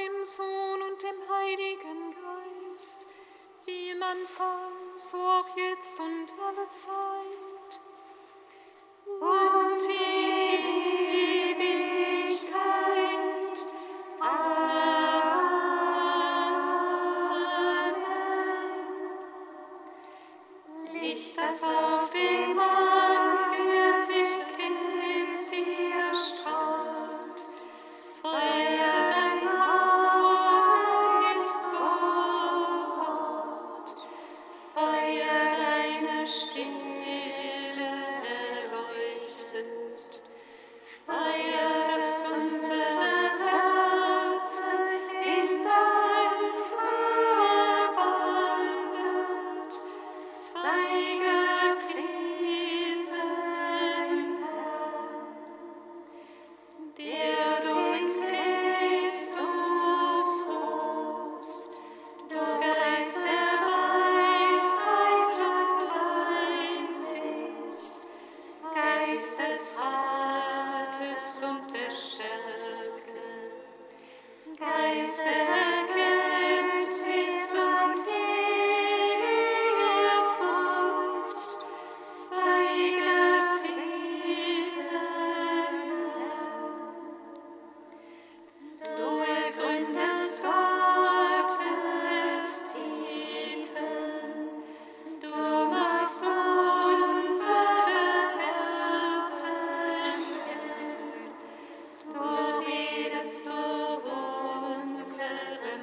dem Sohn und dem Heiligen Geist, wie im Anfang, so auch jetzt und alle Zeit. Und in Ewigkeit. Amen. Licht, das auf dem Angesicht Christi erstrahlt, Feuer, dein Haupt ist Gott, Feuer, deine Stille erleuchtet, Feuer, das unsere Herzen in dein Feuer wandelt, sei gepriesen, Herr, der du in Christus ruhst, du Geist der Weisheit und Einsicht, Geist des Rates und der Stärke, Geist der Erkenntnis und Ehrfurcht, sei gepriesen, Herr. Du ergründest Gottes Tiefen, du machst unsere Herzen hell, du redest zu unserem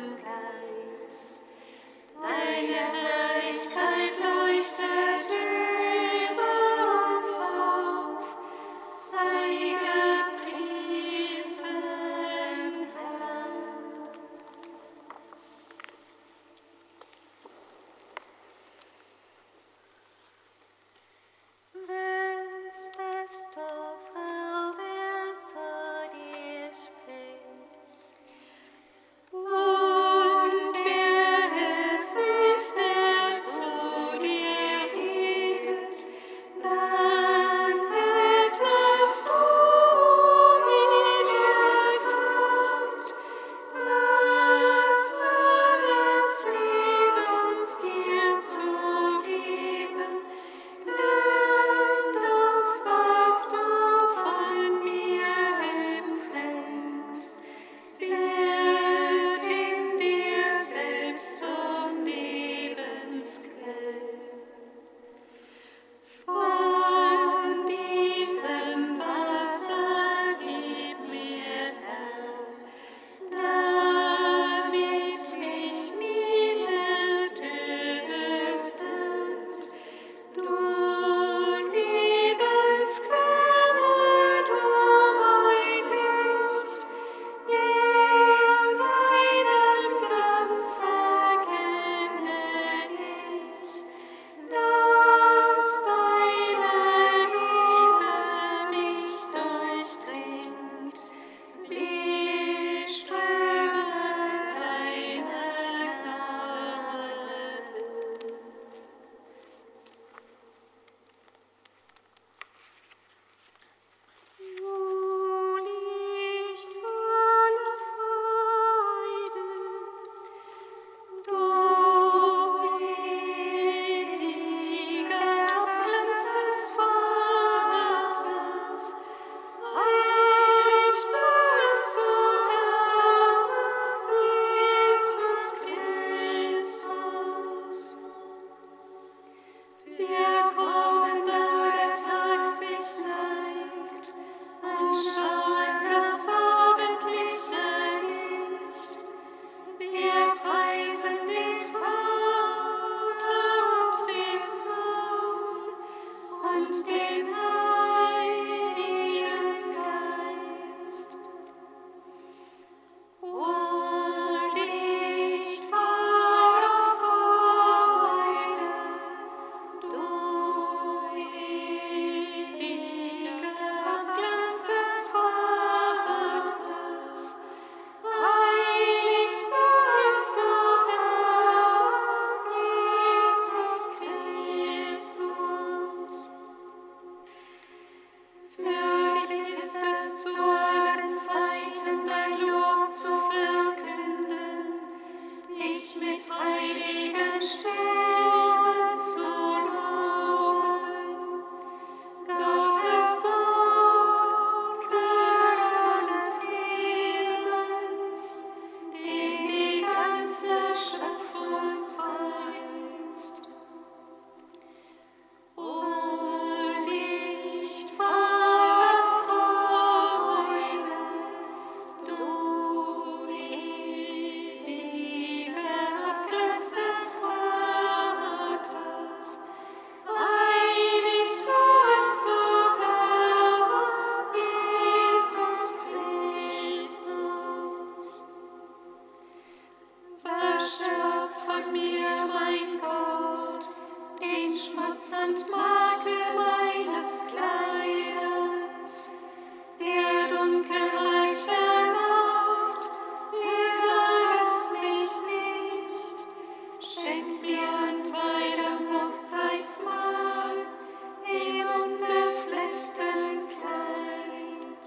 und Makel meines Kleides, der Dunkelheit der Nacht, überlass mich nicht, schenk mir Anteil am Hochzeitsmahl, im unbefleckten Kleid.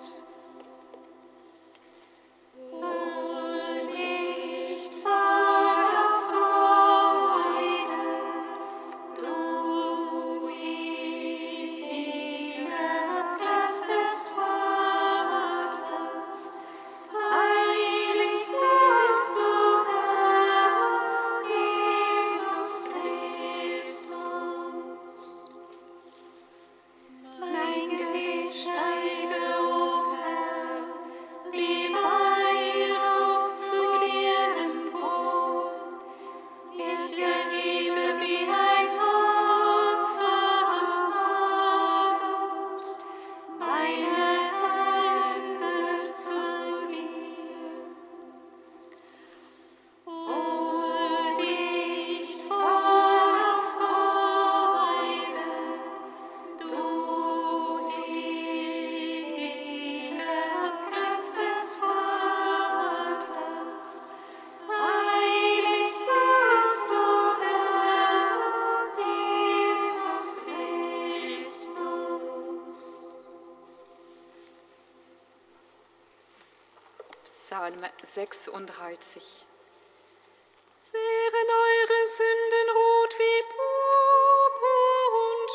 O Licht voller Freude, du ewiger Platz des Vaters, heilig bist du, Herr Jesus Christus. Mein Gebet steige, o Herr, wie Weihrauch zu dir empor. Ich erhebe wie ein Opfer am Abend meine Hände zu dir. O Licht voller Freude, du ewiger Platz des Vaters, heilig bist du, Herr Jesus Christus. Psalm 36. Wären eure Sünden rot wie Purpur und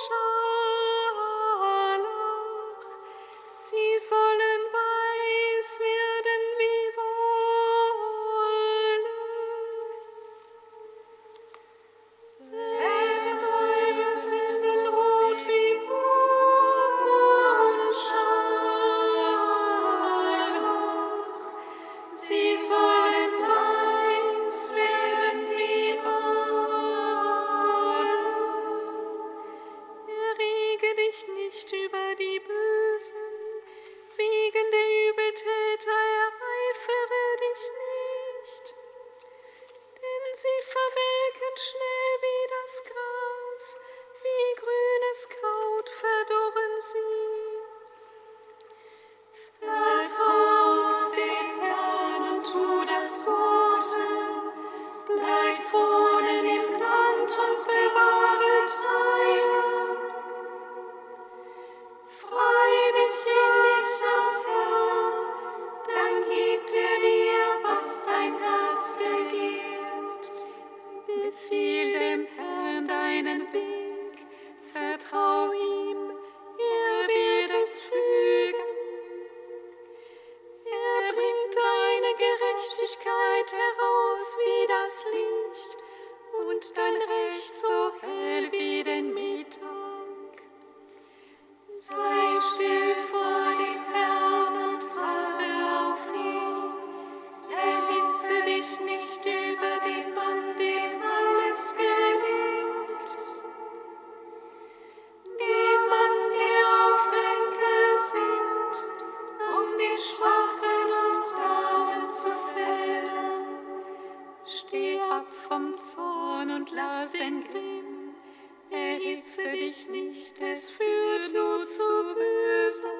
Scharlach, sie sollen weiß werden wie Wolle. Wären eure Sünden rot wie Purpur und Scharlach, sie sollen weiß werden wie Wolle. Errege dich nicht über die Bösen, wegen der Übeltäter ereifere dich nicht, denn sie verwelken schnell wie das Gras, wie grünes Kraut verdorren sie. Vertrau auf den Herrn und tu das Gute, bleib wohnen im Land und bewahre Treue. Freu dich innig am Herrn, dann gibt er dir, was dein Herz begehrt. Befiehl dem Herrn deinen Weg, vertrau ihm, er wird es fügen. Er bringt deine Gerechtigkeit heraus wie das Licht und dein Recht so hell wie den Mittag. Sei still vor dem Herrn und harre auf ihn. Erhitze dich nicht über den Mann, dem alles gelingt. Den Mann, der auf Lenker sinnt, um die Schwachen und Armen zu fällen. Steh ab vom Zorn und lass den Grimm. Erhitze dich nicht, es führt nur zu Bösem.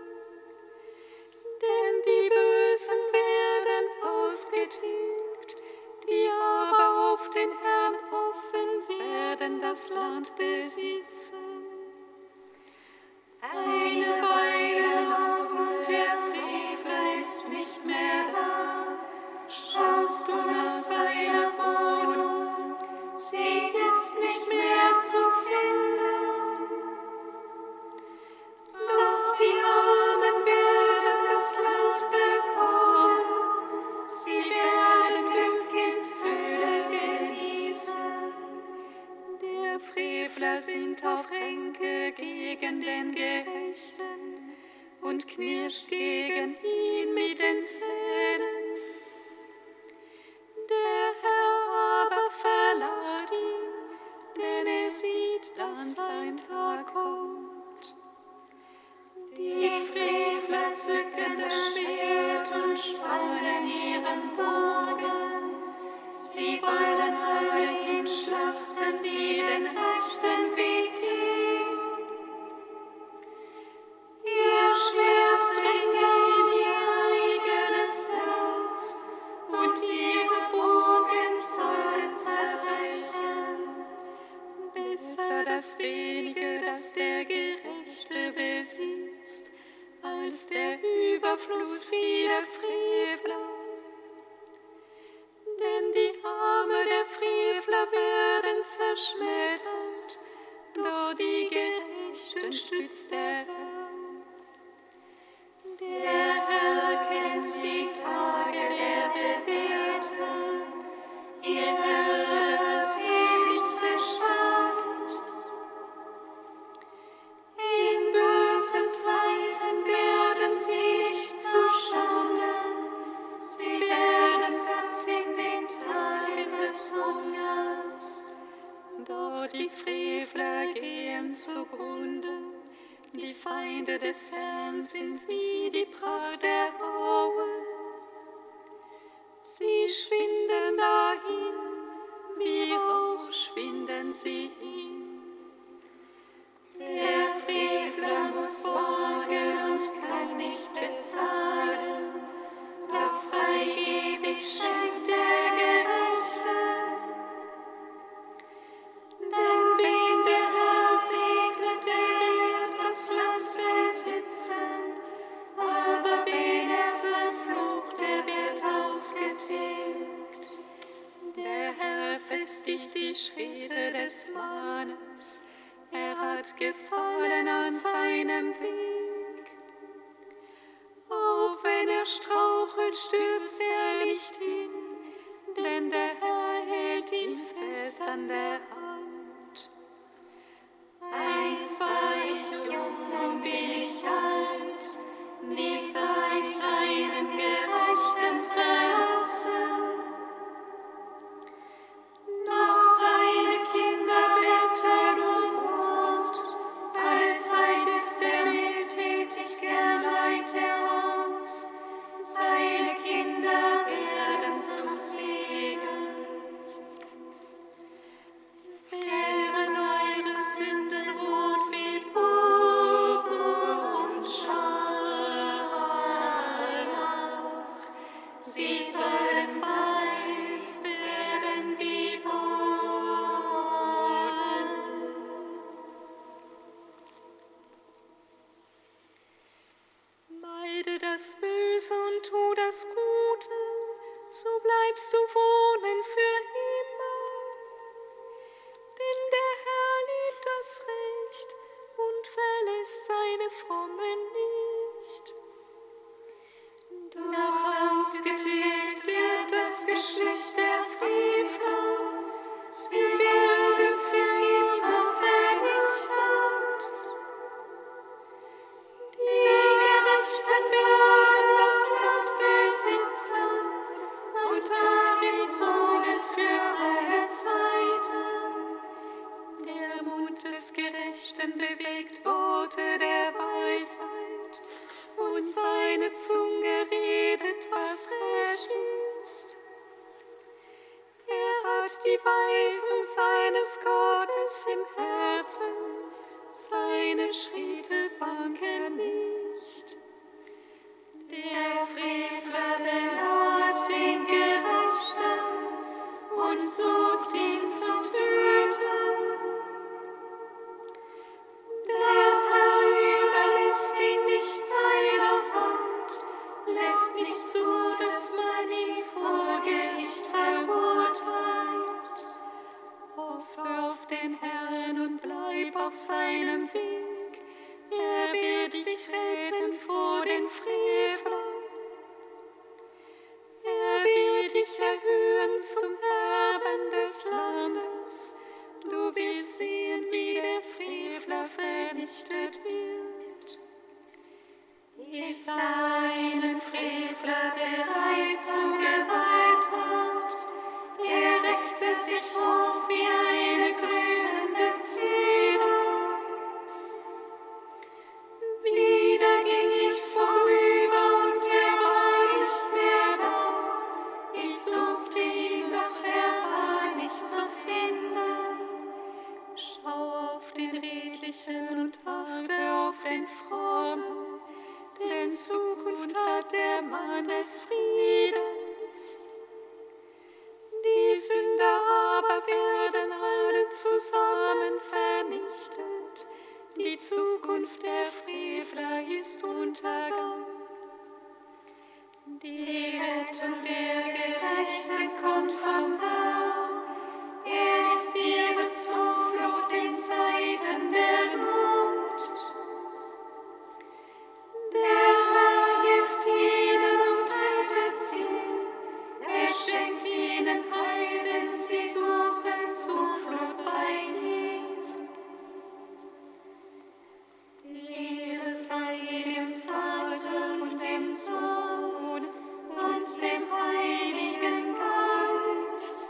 Denn die Bösen werden ausgetilgt, die aber auf den Herrn hoffen, werden das Land besitzen. Eine Weile noch und der Frevler ist nicht mehr da. Schaust du nach seiner Wohnung, sie ist nicht mehr zu finden. Doch die Armen werden das Land bekommen, sie werden Glück in Fülle genießen. Der Frevler sinnt auf Ränke gegen den Gerechten und knirscht gegen ihn mit den Zähnen. Der Herr aber verlacht ihn, denn er sieht, dass sein Tag kommt. Die Frevler zücken das Schwert und spannen ihren Bogen. Sie wollen alle hinschlachten, die den rechten Weg gehen. und ihre Bogen sollen zerbrechen. Besser das wenige, das der Gerechte besitzt, als der Überfluss vieler Frevler. Denn die Arme der Frevler werden zerschmettert, doch die Gerechten stützt der Herr. Der Herr kennt die Tage der Bewährten, ihr Herr hat ewig Bestand. In bösen Zeiten werden sie nicht zustande, sie werden satt in den Tagen des Hungers. Doch die Frevler gehen zugrunde, die Feinde des Herrn sind wie die Pracht der Auen. Sie schwinden dahin, wie Rauch schwinden sie hin. Der Frevler muss borgen und kann nicht bezahlen, doch freigebig schenkt der Gerechte. Denn wen der Herr segnet, der wird das Land besitzen, aber wen er verflucht, der wird ausgetilgt. Der Herr festigt die Schritte des Mannes, er hat Gefallen an seinem Weg. Auch wenn er strauchelt, stürzt er nicht hin, denn der Herr hält ihn fest an der Hand. Einst war ich jung, nun bin ich alt, nie sah ich einen Gerechten verlassen. Noch seine Kinder bettern um Brot, allzeit ist er mildtätig, gern leiht er aus. Seine Kinder werden zum Segen. Wären eure Sünden rot wie Purpur und Scharlach, sie sollen weiß werden wie Wolle. Meide das Böse und tu das Gute, so bleibst du wohnen für immer. Denn der Herr liebt das Recht und verlässt seine Frommen nicht. Doch ausgetilgt wird das Geschlecht der Frevler, sie werden für immer vernichtet. Die Gerechten werden das Land besitzen und darin wohnen für alle Zeiten. Der Mund des Gerechten bewegt Worte der Weisheit, und seine Zunge redet, was recht ist. Er hat die Weisung seines Gottes im Herzen, seine Schritte wanken nicht. Der Frevler belauert den Gerechten und sucht ihn zu töten. Der Herr überlässt ihn nicht seiner Hand, lässt nicht zu, dass man ihn vor Gericht verurteilt. Hoffe auf den Herrn und bleib auf seinem Weg, er wird dich retten vor den Frevlern. Er wird dich erhöhen zum Erben des Landes, du wirst sehen, wie der Frevler vernichtet wird. Ich sah einen Frevler bereit zur Gewalttat, er reckte sich hoch wie eine grünende Zeder. Wieder ging ich vorüber und er war nicht mehr da. Ich suchte ihn, doch er war nicht zu finden. Schau auf den Redlichen und achte auf den Frommen, denn Zukunft hat der Mann des Friedens. zusammen vernichtet. Die Zukunft der Frevler ist Untergang. Die Rettung der Gerechten kommt vom Herrn. Er ist ihre Zuflucht in Zeiten der Not. Der Herr hilft ihnen und rettet sie. Er schenkt ihnen Heil, denn sie suchen Zuflucht bei ihm. Ehre sei dem Vater und dem Sohn und dem Heiligen Geist.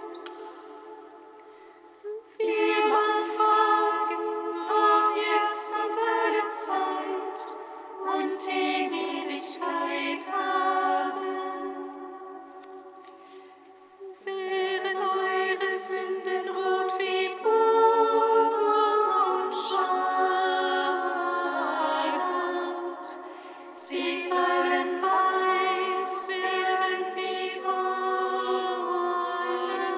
Wie am Anfang, so jetzt und alle Zeit und in Ewigkeit. Amen. Wären eure Sünden rot wie Purpur und Scharlach, sie sollen weiß werden wie Wolle.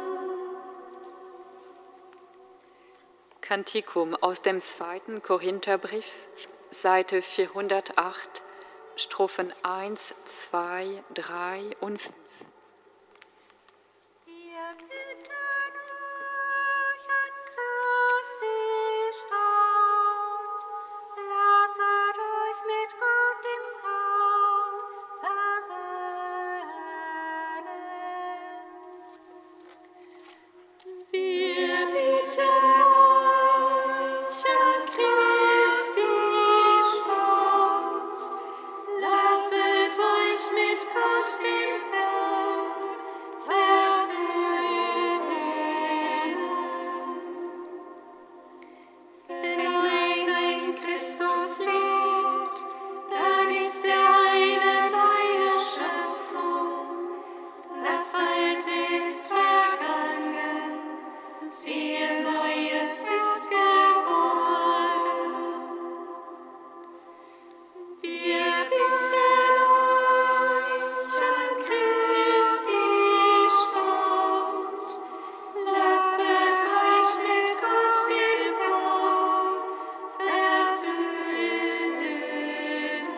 Kantikum aus dem 2. Korintherbrief, Seite 408, Strophen 1, 2, 3 und 5. Wir bitten euch an Christi Stadt, lasset euch mit Gott dem Traum versöhnen. Wir bitten euch an Christi Stadt, lasset euch mit Gott dem Herrn versöhnen. Wenn einer in Christus lebt, dann ist er eine neue Schöpfung. Das Alte ist vergangen, siehe, Neues ist geworden. Wir bitten euch an Christi Stadt, lasset euch mit Gott dem Herrn versöhnen.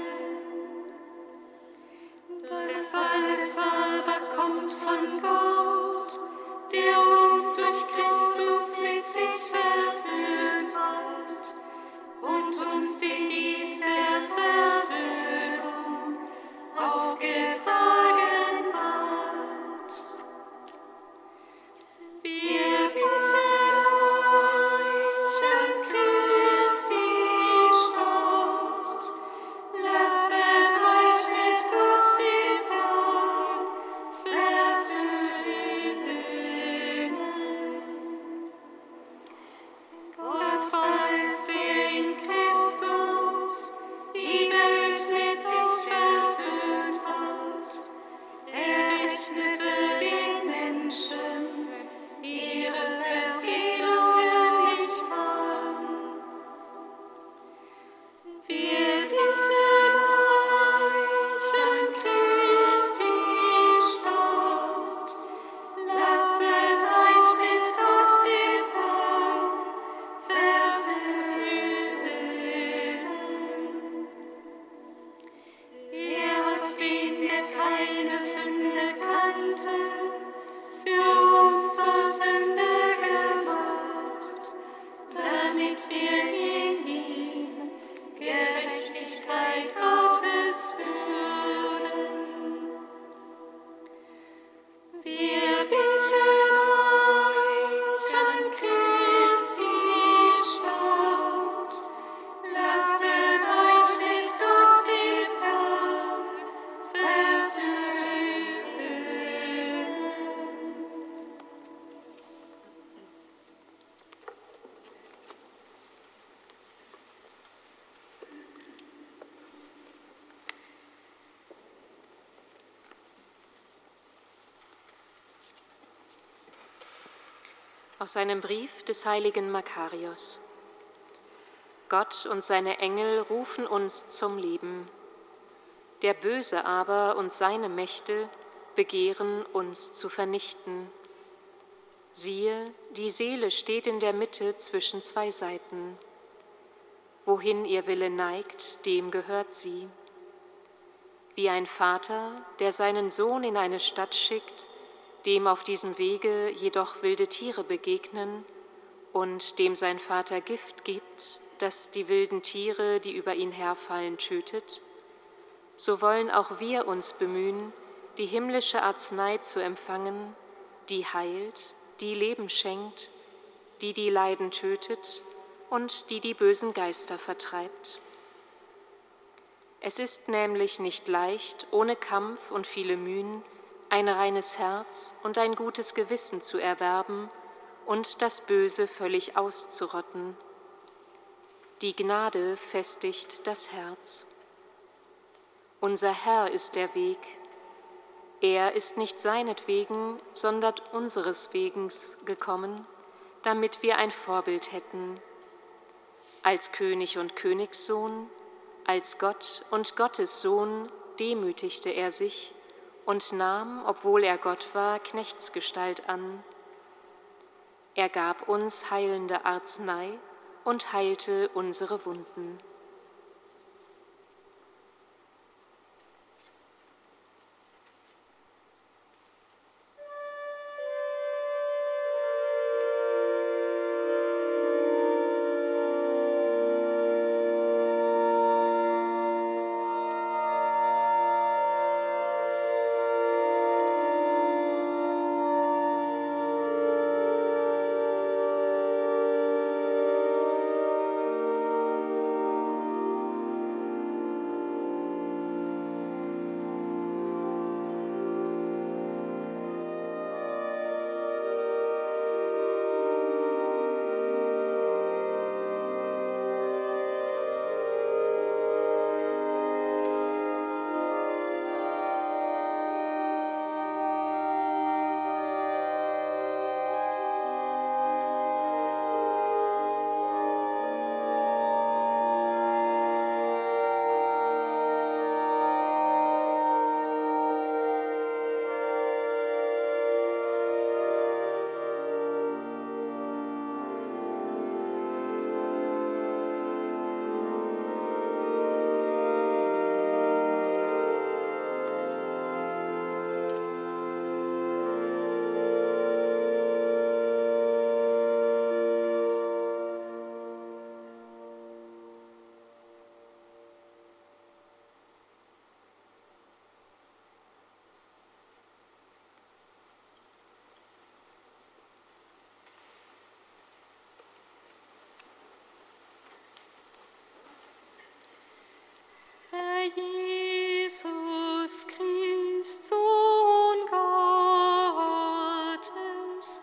Das alles aber kommt von Gott, der uns durch Christus mit sich versöhnt hat und uns in dieser Versöhnung aufgetragen hat. Wir bitten euch an Christi Stadt, lasset euch mit Gott dem Herrn versöhnen. Gott war es, der in Christus die Welt mit sich versöhnt hat. Er rechnete den Menschen ihre Verfehlungen nicht an. Wir bitten euch an Christi Stadt, lasset euch mit Gott dem Herrn versöhnen. Er hat den, der keine Sünde kannte, für uns zur Sünde gemacht, damit wir in ihm Gerechtigkeit Gottes würden. Wir bitten euch an Christi Stadt, lasset euch mit Gott dem Herrn versöhnen. Aus einem Brief des heiligen Makarios. Gott und seine Engel rufen uns zum Leben. Der Böse aber und seine Mächte begehren uns zu vernichten. Siehe, die Seele steht in der Mitte zwischen zwei Seiten. Wohin ihr Wille neigt, dem gehört sie. Wie ein Vater, der seinen Sohn in eine Stadt schickt, dem auf diesem Wege jedoch wilde Tiere begegnen und dem sein Vater Gift gibt, das die wilden Tiere, die über ihn herfallen, tötet, so wollen auch wir uns bemühen, die himmlische Arznei zu empfangen, die heilt, die Leben schenkt, die Leiden tötet und die bösen Geister vertreibt. Es ist nämlich nicht leicht, ohne Kampf und viele Mühen, ein reines Herz und ein gutes Gewissen zu erwerben und das Böse völlig auszurotten. Die Gnade festigt das Herz. Unser Herr ist der Weg. Er ist nicht seinetwegen, sondern unseres Wegens gekommen, damit wir ein Vorbild hätten. Als König und Königssohn, als Gott und Gottes Sohn demütigte er sich und nahm, obwohl er Gott war, Knechtsgestalt an. Er gab uns heilende Arznei und heilte unsere Wunden. Jesus Christ, Sohn Gottes,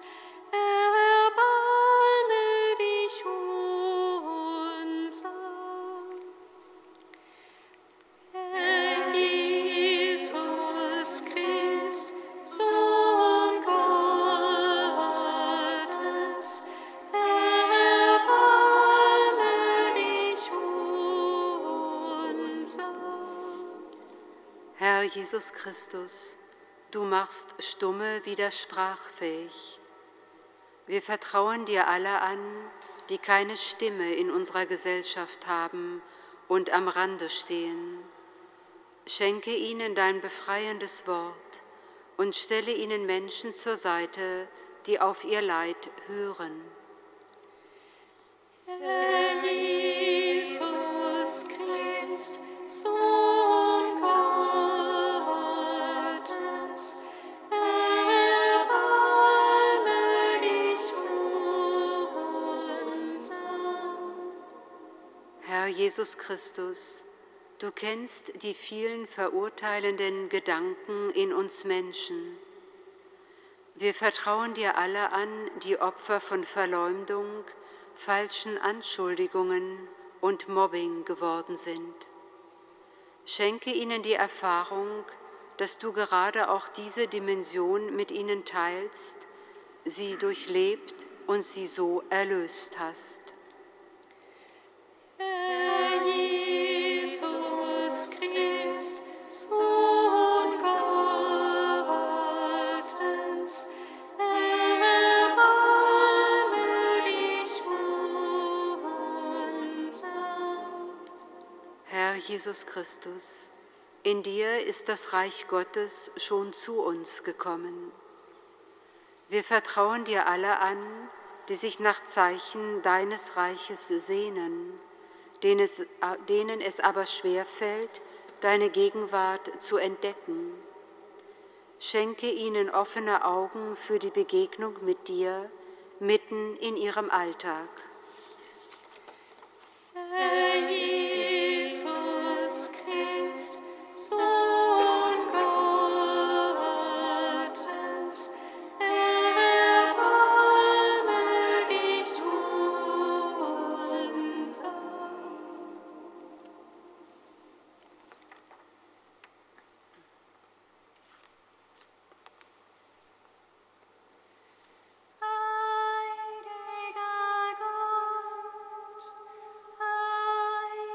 erbarme dich unser. Herr Jesus Christ, Sohn Gottes, erbarme dich unser. Herr Jesus Christus, du machst Stumme wieder sprachfähig. Wir vertrauen dir alle an, die keine Stimme in unserer Gesellschaft haben und am Rande stehen. Schenke ihnen dein befreiendes Wort und stelle ihnen Menschen zur Seite, die auf ihr Leid hören. Herr Jesus Christ, Sohn Gottes, erbarme dich unser. Herr Jesus Christus, du kennst die vielen verurteilenden Gedanken in uns Menschen. Wir vertrauen dir alle an, die Opfer von Verleumdung, falschen Anschuldigungen und Mobbing geworden sind. Schenke ihnen die Erfahrung, dass du gerade auch diese Dimension mit ihnen teilst, sie durchlebt und sie so erlöst hast. Herr Jesus Christ, Sohn Gottes, erbarme Jesus Christus. In dir ist das Reich Gottes schon zu uns gekommen. Wir vertrauen dir alle an, die sich nach Zeichen deines Reiches sehnen, denen es aber schwerfällt, deine Gegenwart zu entdecken. Schenke ihnen offene Augen für die Begegnung mit dir mitten in ihrem Alltag. Herr Jesus Christ, Sohn Gottes, erbarme dich unser. Heiliger Gott,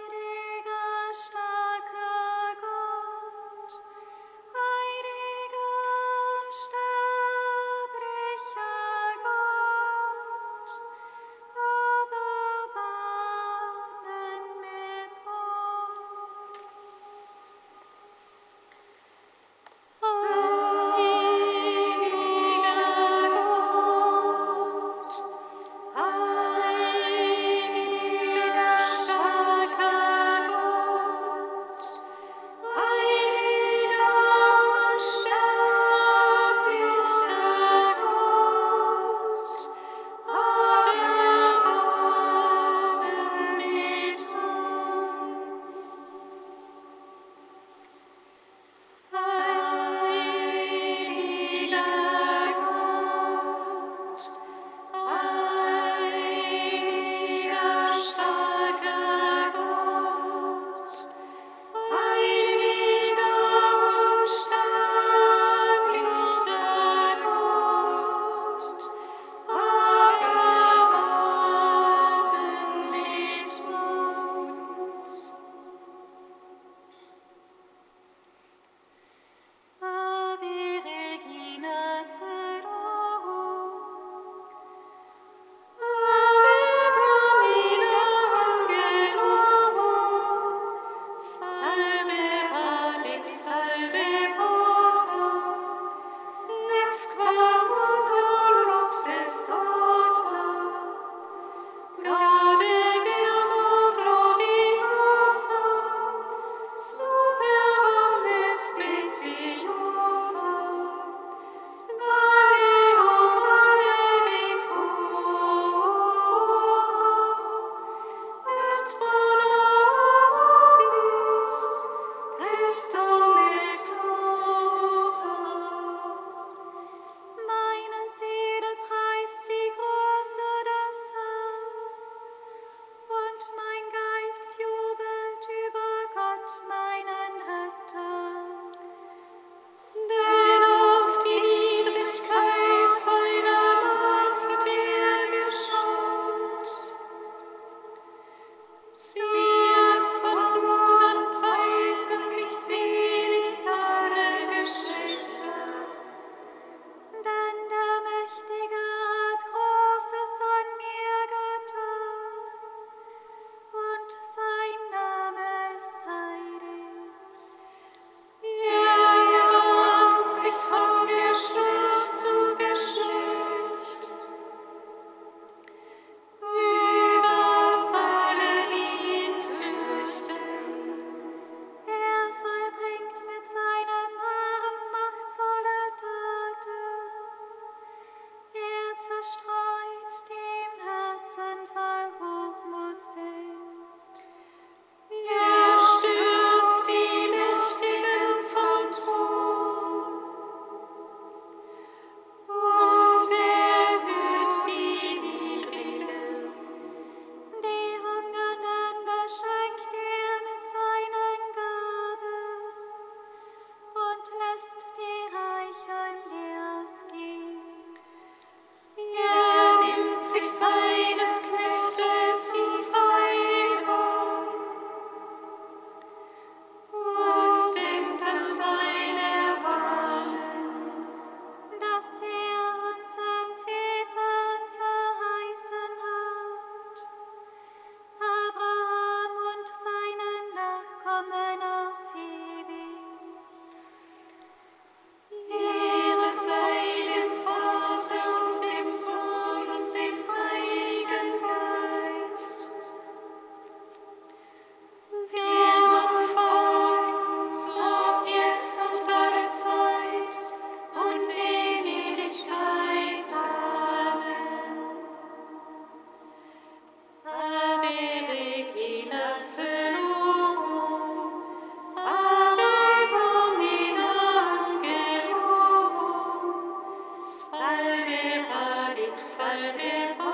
radix salve